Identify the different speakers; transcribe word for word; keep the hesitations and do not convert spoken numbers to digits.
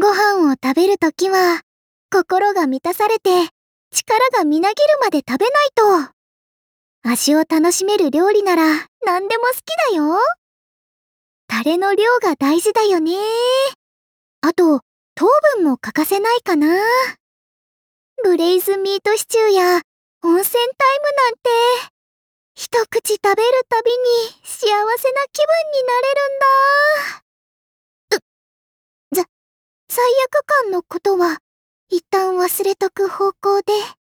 Speaker 1: ご飯を食べるときは、心が満たされて、力がみなぎるまで食べないと。味を楽しめる料理なら何でも好きだよ。タレの量が大事だよね。あと、糖分も欠かせないかな。ブレイズミートシチューや温泉タイムなんて、一口食べるたびに幸せな気分になれるんだ。う、ざ、罪悪感のことは一旦忘れとく方向で。